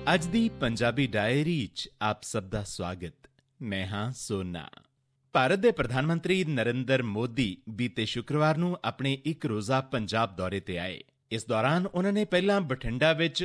ਅੱਜ ਦੀ ਪੰਜਾਬੀ ਡਾਇਰੀ 'ਚ ਆਪ ਸਭ ਦਾ ਸਵਾਗਤ। ਮੈਂ ਹਾਂ ਸੋਨਾ। ਭਾਰਤ ਦੇ ਪ੍ਰਧਾਨ ਮੰਤਰੀ ਨਰਿੰਦਰ ਮੋਦੀ ਬੀਤੇ ਸ਼ੁੱਕਰਵਾਰ ਨੂੰ ਆਪਣੇ ਇੱਕ ਰੋਜ਼ਾ ਪੰਜਾਬ ਦੌਰੇ ਤੇ ਆਏ। ਇਸ ਦੌਰਾਨ ਉਹਨਾਂ ਨੇ ਪਹਿਲਾਂ ਬਠਿੰਡਾ ਵਿੱਚ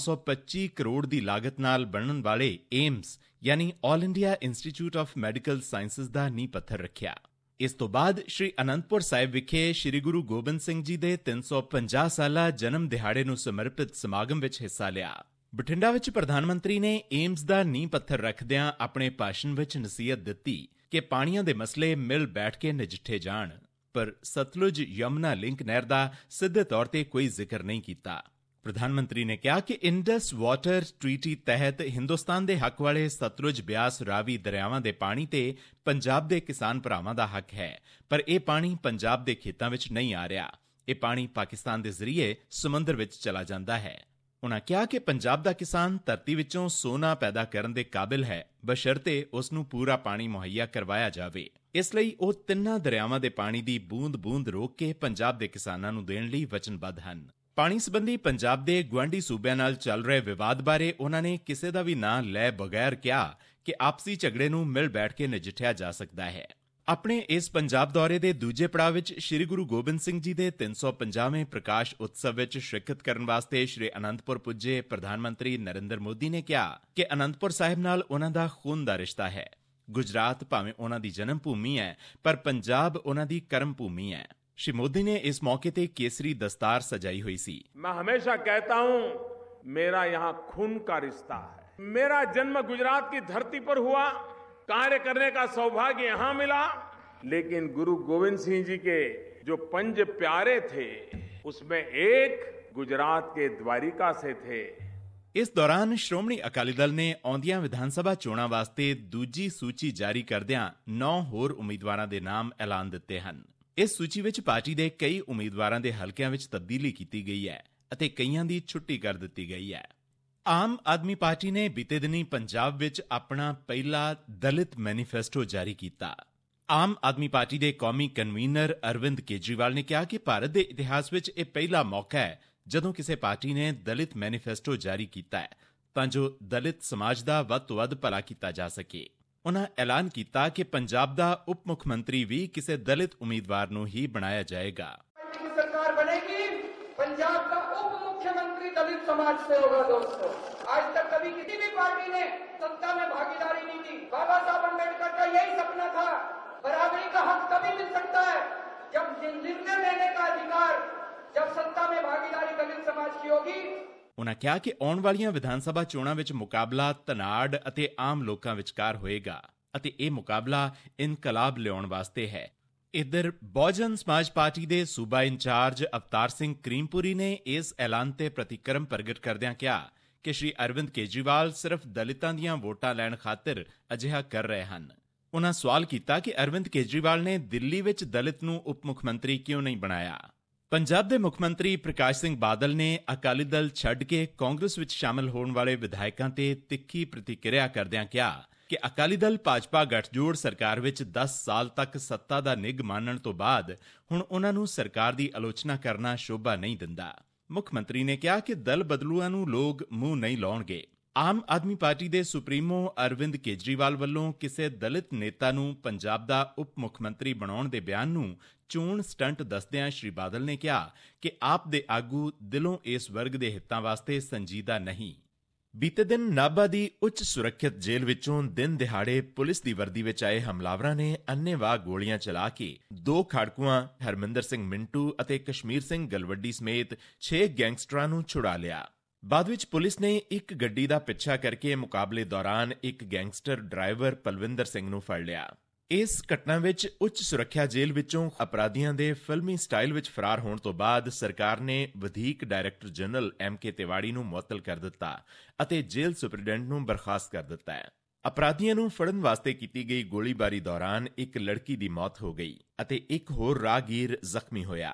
925 ਕਰੋੜ ਦੀ ਲਾਗਤ ਨਾਲ ਬਣਨ ਵਾਲੇ ਏਮਸ ਯਾਨੀ all India institute of medical sciences ਦਾ ਨੀਂਹ ਪੱਥਰ ਰੱਖਿਆ। ਇਸ ਤੋਂ ਬਾਅਦ ਸ਼੍ਰੀ ਅਨੰਦਪੁਰ ਸਾਹਿਬ ਵਿਖੇ ਸ਼੍ਰੀ ਗੁਰੂ ਗੋਬਿੰਦ ਸਿੰਘ ਜੀ ਦੇ 350 ਸਾਲਾ ਜਨਮ ਦਿਹਾੜੇ ਨੂੰ ਸਮਰਪਿਤ ਸਮਾਗਮ ਵਿੱਚ ਹਿੱਸਾ ਲਿਆ। ਬਠਿੰਡਾ ਵਿੱਚ ਪ੍ਰਧਾਨ ਮੰਤਰੀ ਨੇ ਏਮਸ ਦਾ ਨੀਂਹ ਪੱਥਰ ਰੱਖਦਿਆਂ ਆਪਣੇ ਭਾਸ਼ਣ ਵਿੱਚ ਨਸੀਹਤ ਦਿੱਤੀ ਕਿ ਪਾਣੀਆਂ ਦੇ ਮਸਲੇ ਮਿਲ ਬੈਠ ਕੇ ਨਜਿੱਠੇ ਜਾਣ, ਪਰ ਸਤਲੁਜ ਯਮੁਨਾ ਲਿੰਕ ਨਹਿਰ ਦਾ ਸਿੱਧੇ ਤੌਰ ਤੇ ਕੋਈ ਜ਼ਿਕਰ ਨਹੀਂ ਕੀਤਾ। ਪ੍ਰਧਾਨ ਮੰਤਰੀ ਨੇ ਕਿਹਾ ਕਿ ਇੰਡਸ ਵਾਟਰ ਟ੍ਰੀਟੀ ਤਹਿਤ ਹਿੰਦੁਸਤਾਨ ਦੇ ਹੱਕ ਵਾਲੇ ਸਤਲੁਜ, ਬਿਆਸ, ਰਾਵੀ ਦਰਿਆਵਾਂ ਦੇ ਪਾਣੀ ਤੇ ਪੰਜਾਬ ਦੇ ਕਿਸਾਨ ਭਰਾਵਾਂ ਦਾ ਹੱਕ ਹੈ, ਪਰ ਇਹ ਪਾਣੀ ਪੰਜਾਬ ਦੇ ਖੇਤਾਂ ਵਿੱਚ ਨਹੀਂ ਆ ਰਿਹਾ। ਇਹ ਪਾਣੀ ਪਾਕਿਸਤਾਨ ਦੇ ਜ਼ਰੀਏ ਸਮੁੰਦਰ ਵਿੱਚ ਚਲਾ ਜਾਂਦਾ ਹੈ। ਉਨ੍ਹਾਂ ਕਿਹਾ ਕਿ ਪੰਜਾਬ ਦਾ ਕਿਸਾਨ ਧਰਤੀ ਵਿੱਚੋਂ ਸੋਨਾ ਪੈਦਾ ਕਰਨ ਦੇ ਕਾਬਿਲ ਹੈ, ਬਸ਼ਰਤੇ ਉਸ ਨੂੰ ਪੂਰਾ ਪਾਣੀ ਮੁਹੱਈਆ ਕਰਵਾਇਆ ਜਾਵੇ। ਇਸ ਲਈ ਉਹ ਤਿੰਨਾਂ ਦਰਿਆਵਾਂ ਦੇ ਪਾਣੀ ਦੀ ਬੂੰਦ-ਬੂੰਦ ਰੋਕ ਕੇ ਪੰਜਾਬ ਦੇ ਕਿਸਾਨਾਂ ਨੂੰ ਦੇਣ ਲਈ ਵਚਨਬੱਧ ਹਨ। ਪਾਣੀ ਸੰਬੰਧੀ ਪੰਜਾਬ ਦੇ ਗੁਆਂਢੀ ਸੂਬਿਆਂ ਨਾਲ ਚੱਲ ਰਹੇ ਵਿਵਾਦ ਬਾਰੇ ਉਨ੍ਹਾਂ ਨੇ ਕਿਸੇ ਦਾ ਵੀ ਨਾਂ ਲੈ ਬਗੈਰ ਕਿਹਾ ਕਿ ਆਪਸੀ ਝਗੜੇ ਨੂੰ ਮਿਲ ਬੈਠ ਕੇ ਨਜਿੱਠਿਆ ਜਾ ਸਕਦਾ ਹੈ। ਆਪਣੇ ਇਸ ਪੰਜਾਬ ਦੌਰੇ ਦੇ ਦੂਜੇ ਪੜਾਅ ਵਿੱਚ ਸ਼੍ਰੀ ਗੁਰੂ ਗੋਬਿੰਦ ਸਿੰਘ ਜੀ ਦੇ 350ਵੇਂ ਪ੍ਰਕਾਸ਼ ਉਤਸਵ ਵਿੱਚ ਸ਼ਿਰਕਤ ਕਰਨ ਵਾਸਤੇ ਸ਼੍ਰੀ ਅਨੰਦਪੁਰ ਪੁੱਜੇ ਪ੍ਰਧਾਨ ਮੰਤਰੀ ਨਰਿੰਦਰ ਮੋਦੀ ਨੇ ਕਿਹਾ ਕਿ ਅਨੰਦਪੁਰ ਸਾਹਿਬ ਨਾਲ ਉਨ੍ਹਾਂ ਦਾ ਖੂਨ ਦਾ ਰਿਸ਼ਤਾ ਹੈ। ਗੁਜਰਾਤ ਭਾਵੇਂ ਉਨ੍ਹਾਂ ਦੀ ਜਨਮ ਭੂਮੀ ਹੈ, ਪਰ ਪੰਜਾਬ ਉਨ੍ਹਾਂ ਦੀ ਕਰਮ ਭੂਮੀ ਹੈ। श्री मोदी ने इस मौके ते केसरी दस्तार सजाई हुई सी। मैं हमेशा कहता हूं, मेरा यहां खून का रिश्ता है। मेरा जन्म गुजरात की धरती पर हुआ, कार्य करने का सौभाग्य यहां मिला, लेकिन गुरु गोविंद सिंह जी के जो पंज प्यारे थे उसमें एक गुजरात के द्वारिका से थे। इस दौरान श्रोमणी अकाली दल ने आउंदियां विधान सभा चोणां वास्ते दूजी सूची जारी करदियां 9 होर उम्मीदवारां दे नाम ऐलान दित्ते हन। ਇਸ ਸੂਚੀ ਵਿੱਚ ਪਾਰਟੀ ਦੇ ਕਈ ਉਮੀਦਵਾਰਾਂ ਦੇ ਹਲਕਿਆਂ ਵਿੱਚ ਤਬਦੀਲੀ ਕੀਤੀ ਗਈ ਹੈ ਅਤੇ ਕਈਆਂ ਦੀ ਛੁੱਟੀ ਕਰ ਦਿੱਤੀ ਗਈ ਹੈ। ਆਮ ਆਦਮੀ ਪਾਰਟੀ ਨੇ ਬੀਤੇ ਦਿਨੀ ਪੰਜਾਬ ਵਿੱਚ ਆਪਣਾ ਪਹਿਲਾ ਦਲਿਤ ਮੈਨੀਫੈਸਟੋ ਜਾਰੀ ਕੀਤਾ। ਆਮ ਆਦਮੀ ਪਾਰਟੀ ਦੇ ਕੌਮੀ ਕਨਵੀਨਰ ਅਰਵਿੰਦ ਕੇਜਰੀਵਾਲ ਨੇ ਕਿਹਾ ਕਿ ਭਾਰਤ ਦੇ ਇਤਿਹਾਸ ਵਿੱਚ ਇਹ ਪਹਿਲਾ ਮੌਕਾ ਹੈ ਜਦੋਂ ਕਿਸੇ ਪਾਰਟੀ ਨੇ ਦਲਿਤ ਮੈਨੀਫੈਸਟੋ ਜਾਰੀ ਕੀਤਾ ਹੈ ਤਾਂ ਜੋ ਦਲਿਤ ਸਮਾਜ ਦਾ ਵੱਧ ਤੋਂ ਵੱਧ ਭਲਾ ਕੀਤਾ ਜਾ ਸਕੇ। ਉਨ੍ਹਾਂ ਐਲਾਨ ਕੀਤਾ ਕਿ ਪੰਜਾਬ ਦਾ ਉਪ ਮੁੱਖ ਮੰਤਰੀ ਵੀ ਕਿਸੇ ਦਲਿਤ ਉਮੀਦਵਾਰ ਨੂੰ ਹੀ ਬਣਾਇਆ ਜਾਏਗਾ। सरकार बनेगी, पंजाब का उप मुख्यमंत्री दलित समाज से होगा। दोस्तों, आज तक कभी किसी भी पार्टी ने सत्ता में भागीदारी नहीं की। बाबा साहब अम्बेडकर का यही सपना था, बराबरी का हक तभी मिल सकता है जब निर्णय लेने का अधिकार, जब सत्ता में भागीदारी दलित समाज की होगी। ਉਨ੍ਹਾਂ ਕਿਹਾ ਕਿ ਆਉਣ ਵਾਲੀਆਂ ਵਿਧਾਨ ਸਭਾ ਚੋਣਾਂ ਵਿੱਚ ਮੁਕਾਬਲਾ ਧਨਾੜ ਅਤੇ ਆਮ ਲੋਕਾਂ ਵਿਚਕਾਰ ਹੋਏਗਾ ਅਤੇ ਇਹ ਮੁਕਾਬਲਾ ਇਨਕਲਾਬ ਲਿਆਉਣ ਵਾਸਤੇ ਹੈ। ਇੱਧਰ ਬਹੁਜਨ ਸਮਾਜ ਪਾਰਟੀ ਦੇ ਸੂਬਾ ਇੰਚਾਰਜ ਅਵਤਾਰ ਸਿੰਘ ਕਰੀਮਪੁਰੀ ਨੇ ਇਸ ਐਲਾਨ ਤੇ ਪ੍ਰਤੀਕਰਮ ਪ੍ਰਗਟ ਕਰਦਿਆਂ ਕਿਹਾ ਕਿ ਸ਼੍ਰੀ ਅਰਵਿੰਦ ਕੇਜਰੀਵਾਲ ਸਿਰਫ ਦਲਿਤਾਂ ਦੀਆਂ ਵੋਟਾਂ ਲੈਣ ਖਾਤਰ ਅਜਿਹਾ ਕਰ ਰਹੇ ਹਨ। ਉਨ੍ਹਾਂ ਸਵਾਲ ਕੀਤਾ ਕਿ ਅਰਵਿੰਦ ਕੇਜਰੀਵਾਲ ਨੇ ਦਿੱਲੀ ਵਿੱਚ ਦਲਿਤ ਨੂੰ ਉਪ ਮੁੱਖ ਮੰਤਰੀ ਕਿਉਂ ਨਹੀਂ ਬਣਾਇਆ। ਪੰਜਾਬ ਦੇ ਮੁੱਖ ਮੰਤਰੀ ਪ੍ਰਕਾਸ਼ ਸਿੰਘ ਬਾਦਲ ਨੇ ਅਕਾਲੀ ਦਲ ਛੱਡ ਕੇ ਕਾਂਗਰਸ ਵਿੱਚ ਸ਼ਾਮਲ ਹੋਣ ਵਾਲੇ ਵਿਧਾਇਕਾਂ ਤੇ ਤਿੱਖੀ ਪ੍ਰਤੀਕਿਰਿਆ ਕਰਦਿਆਂ ਕਿਹਾ ਕਿ ਅਕਾਲੀ ਦਲ ਭਾਜਪਾ ਗੱਠਜੋੜ ਸਰਕਾਰ ਵਿੱਚ 10 ਸਾਲ ਤੱਕ ਸੱਤਾ ਦਾ ਨਿੱਘ ਮਾਣਨ ਤੋਂ ਬਾਅਦ ਹੁਣ ਉਨ੍ਹਾਂ ਨੂੰ ਸਰਕਾਰ ਦੀ ਆਲੋਚਨਾ ਕਰਨਾ ਸ਼ੋਭਾ ਨਹੀਂ ਦਿੰਦਾ। ਮੁੱਖ ਮੰਤਰੀ ਨੇ ਕਿਹਾ ਕਿ ਦਲ ਬਦਲੂਆਂ ਨੂੰ ਲੋਕ ਮੂੰਹ ਨਹੀਂ ਲਾਉਣਗੇ। ਆਮ ਆਦਮੀ ਪਾਰਟੀ ਦੇ ਸੁਪਰੀਮੋ ਅਰਵਿੰਦ ਕੇਜਰੀਵਾਲ ਵੱਲੋਂ ਕਿਸੇ ਦਲਿਤ ਨੇਤਾ ਨੂੰ ਪੰਜਾਬ ਦਾ ਉਪ ਮੁੱਖ ਮੰਤਰੀ ਬਣਾਉਣ ਦੇ ਬਿਆਨ ਨੂੰ ਚੋਣ ਸਟੰਟ ਦੱਸਦਿਆਂ ਸ਼੍ਰੀ ਬਾਦਲ ਨੇ ਕਿਹਾ ਕਿ ਆਪ ਦੇ ਆਗੂ ਦਿਲੋਂ ਇਸ ਵਰਗ ਦੇ ਹਿੱਤਾਂ ਵਾਸਤੇ ਸੰਜੀਦਾ ਨਹੀਂ। ਬੀਤੇ ਦਿਨ ਨਾਭਾ ਦੀ ਉੱਚ ਸੁਰੱਖਿਅਤ ਜੇਲ੍ਹ ਵਿੱਚੋਂ ਦਿਨ ਦਿਹਾੜੇ ਪੁਲਿਸ ਦੀ ਵਰਦੀ ਵਿੱਚ ਆਏ ਹਮਲਾਵਰਾਂ ਨੇ ਅੰਨ੍ਹੇਵਾਹ ਗੋਲੀਆਂ ਚਲਾ ਕੇ 2 ਖਾੜਕੂਆਂ ਹਰਮਿੰਦਰ ਸਿੰਘ ਮਿੰਟੂ ਅਤੇ ਕਸ਼ਮੀਰ ਸਿੰਘ ਗਲਵੱਡੀ ਸਮੇਤ 6 ਗੈਂਗਸਟਰਾਂ ਨੂੰ ਛੁਡਾ ਲਿਆ। ਬਾਅਦ ਵਿੱਚ ਪੁਲਿਸ ਨੇ ਇੱਕ ਗੱਡੀ ਦਾ ਪਿੱਛਾ ਕਰਕੇ ਮੁਕਾਬਲੇ ਦੌਰਾਨ ਇੱਕ ਗੈਂਗਸਟਰ ਡਰਾਈਵਰ ਪਲਵਿੰਦਰ ਸਿੰਘ ਨੂੰ ਫੜ ਲਿਆ। ਇਸ ਘਟਨਾ ਵਿੱਚ ਉੱਚ ਸੁਰੱਖਿਆ ਜੇਲ੍ਹ ਵਿੱਚੋਂ ਅਪਰਾਧੀਆਂ ਦੇ ਫਿਲਮੀ ਸਟਾਈਲ ਵਿੱਚ ਫਰਾਰ ਹੋਣ ਤੋਂ ਬਾਅਦ ਸਰਕਾਰ ਨੇ ਵਧੀਕ ਡਾਇਰੈਕਟਰ ਜਨਰਲ M.K. ਤਿਵਾੜੀ ਨੂੰ ਮੁਅੱਤਲ ਕਰ ਦਿੱਤਾ ਅਤੇ ਜੇਲ੍ਹ ਸੁਪਰਡੈਂਟ ਨੂੰ ਬਰਖਾਸਤ ਕਰ ਦਿੱਤਾ ਹੈ। ਅਪਰਾਧੀਆਂ ਨੂੰ ਫੜਨ ਵਾਸਤੇ ਕੀਤੀ ਗਈ ਗੋਲੀਬਾਰੀ ਦੌਰਾਨ ਇੱਕ ਲੜਕੀ ਦੀ ਮੌਤ ਹੋ ਗਈ ਅਤੇ ਇੱਕ ਹੋਰ ਰਾਹਗੀਰ ਜ਼ਖਮੀ ਹੋਇਆ।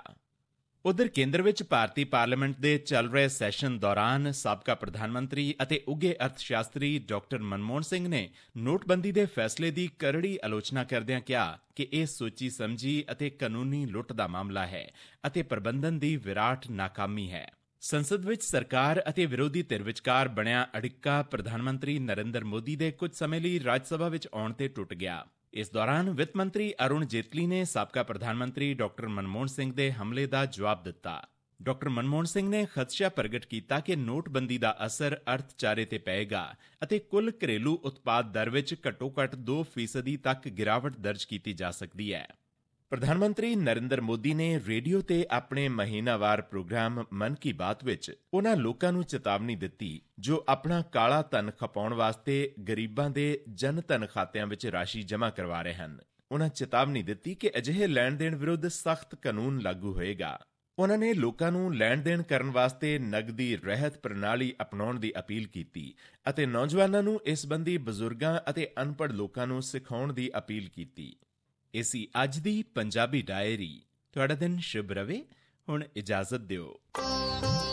ਉਧਰ ਕੇਂਦਰ ਵਿੱਚ ਭਾਰਤੀ ਪਾਰਲੀਮੈਂਟ ਦੇ ਚੱਲ ਰਹੇ ਸੈਸ਼ਨ ਦੌਰਾਨ ਸਾਬਕਾ ਪ੍ਰਧਾਨ ਮੰਤਰੀ ਅਤੇ ਉੱਘੇ ਅਰਥਸ਼ਾਸਤਰੀ ਡਾਕਟਰ ਮਨਮੋਹਨ ਸਿੰਘ ਨੇ ਨੋਟਬੰਦੀ ਦੇ ਫੈਸਲੇ ਦੀ ਕਰੜੀ ਆਲੋਚਨਾ ਕਰਦਿਆਂ ਕਿਹਾ ਕਿ ਇਹ ਸੋਚੀ ਸਮਝੀ ਅਤੇ ਕਾਨੂੰਨੀ ਲੁੱਟ ਦਾ ਮਾਮਲਾ ਹੈ ਅਤੇ ਪ੍ਰਬੰਧਨ ਦੀ ਵਿਰਾਟ ਨਾਕਾਮੀ ਹੈ। ਸੰਸਦ ਵਿੱਚ ਸਰਕਾਰ ਅਤੇ ਵਿਰੋਧੀ ਧਿਰ ਵਿਚਕਾਰ ਬਣਿਆ ਅੜਿੱਕਾ ਪ੍ਰਧਾਨ ਮੰਤਰੀ ਨਰਿੰਦਰ ਮੋਦੀ ਦੇ ਕੁਝ ਸਮੇਂ ਲਈ ਰਾਜ ਸਭਾ ਵਿੱਚ ਆਉਣ ਤੇ ਟੁੱਟ ਗਿਆ। ਇਸ ਦੌਰਾਨ ਵਿੱਤ ਮੰਤਰੀ ਅਰੁਣ ਜੇਤਲੀ ਨੇ ਸਾਬਕਾ ਪ੍ਰਧਾਨ ਮੰਤਰੀ ਡਾਕਟਰ ਮਨਮੋਹਨ ਸਿੰਘ ਦੇ ਹਮਲੇ ਦਾ ਜਵਾਬ ਦਿੱਤਾ। ਡਾਕਟਰ ਮਨਮੋਹਨ ਸਿੰਘ ਨੇ ਖਦਸ਼ਾ ਪ੍ਰਗਟ ਕੀਤਾ ਕਿ ਨੋਟਬੰਦੀ ਦਾ ਅਸਰ ਅਰਥਚਾਰੇ ਤੇ ਪਏਗਾ ਅਤੇ ਕੁੱਲ ਘਰੇਲੂ ਉਤਪਾਦ ਦਰ ਵਿੱਚ ਘੱਟੋ-ਘੱਟ 2% ਤੱਕ ਗਿਰਾਵਟ ਦਰਜ ਕੀਤੀ ਜਾ ਸਕਦੀ ਹੈ। ਪ੍ਰਧਾਨ ਮੰਤਰੀ ਨਰਿੰਦਰ ਮੋਦੀ ਨੇ ਰੇਡੀਓ ਤੇ ਆਪਣੇ ਮਹੀਨਾਵਾਰ ਪ੍ਰੋਗਰਾਮ ਮਨ ਕੀ ਬਾਤ ਵਿੱਚ ਉਹਨਾਂ ਲੋਕਾਂ ਨੂੰ ਚੇਤਾਵਨੀ ਦਿੱਤੀ ਜੋ ਆਪਣਾ ਕਾਲਾ ਧਨ ਖਪਾਉਣ ਵਾਸਤੇ ਗਰੀਬਾਂ ਦੇ ਜਨ ਧਨ ਖਾਤਿਆਂ ਵਿੱਚ ਰਾਸ਼ੀ ਜਮ੍ਹਾਂ ਕਰਵਾ ਰਹੇ ਹਨ। ਉਹਨਾਂ ਚੇਤਾਵਨੀ ਦਿੱਤੀ ਕਿ ਅਜਿਹੇ ਲੈਣ-ਦੇਣ ਵਿਰੁੱਧ ਸਖਤ ਕਾਨੂੰਨ ਲਾਗੂ ਹੋਏਗਾ। ਉਹਨਾਂ ਨੇ ਲੋਕਾਂ ਨੂੰ ਲੈਣ-ਦੇਣ ਕਰਨ ਵਾਸਤੇ ਨਗਦੀ ਰਹਿਤ ਪ੍ਰਣਾਲੀ ਅਪਣਾਉਣ ਦੀ ਅਪੀਲ ਕੀਤੀ ਅਤੇ ਨੌਜਵਾਨਾਂ ਨੂੰ ਇਸ ਸੰਬੰਧੀ ਬਜ਼ੁਰਗਾਂ ਅਤੇ ਅਨਪੜ੍ਹ ਲੋਕਾਂ ਨੂੰ ਸਿਖਾਉਣ ਦੀ ਅਪੀਲ ਕੀਤੀ। ਇਹ ਸੀ ਅੱਜ ਦੀ ਪੰਜਾਬੀ ਡਾਇਰੀ। ਤੁਹਾਡਾ ਦਿਨ ਸ਼ੁਭ ਰਵੇ। ਹੁਣ ਇਜਾਜ਼ਤ ਦਿਓ।